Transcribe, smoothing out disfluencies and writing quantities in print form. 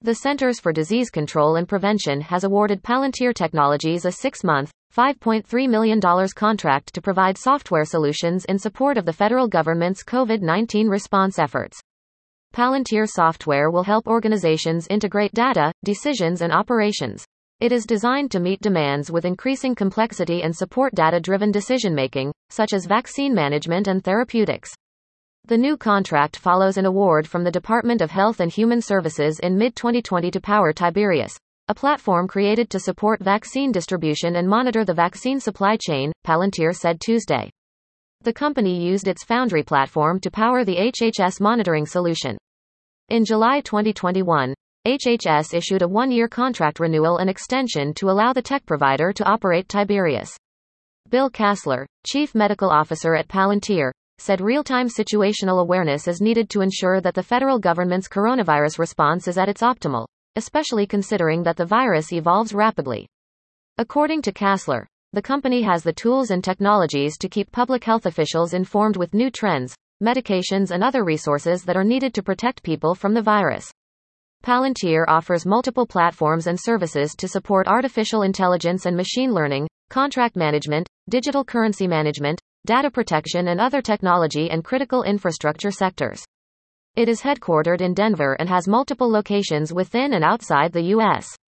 The Centers for Disease Control and Prevention has awarded Palantir Technologies a 6-month, $5.3 million contract to provide software solutions in support of the federal government's COVID-19 response efforts. Palantir software will help organizations integrate data, decisions, and operations. It is designed to meet demands with increasing complexity and support data-driven decision-making, such as vaccine management and therapeutics. The new contract follows an award from the Department of Health and Human Services in mid-2020 to power Tiberius, a platform created to support vaccine distribution and monitor the vaccine supply chain, Palantir said Tuesday. The company used its Foundry platform to power the HHS monitoring solution. In July 2021, HHS issued a 1-year contract renewal and extension to allow the tech provider to operate Tiberius. Bill Kassler, Chief Medical Officer at Palantir, said real-time situational awareness is needed to ensure that the federal government's coronavirus response is at its optimal, especially considering that the virus evolves rapidly. According to Kassler, the company has the tools and technologies to keep public health officials informed with new trends, medications, and other resources that are needed to protect people from the virus. Palantir offers multiple platforms and services to support artificial intelligence and machine learning, contract management, digital currency management, data protection, and other technology and critical infrastructure sectors. It is headquartered in Denver and has multiple locations within and outside the U.S.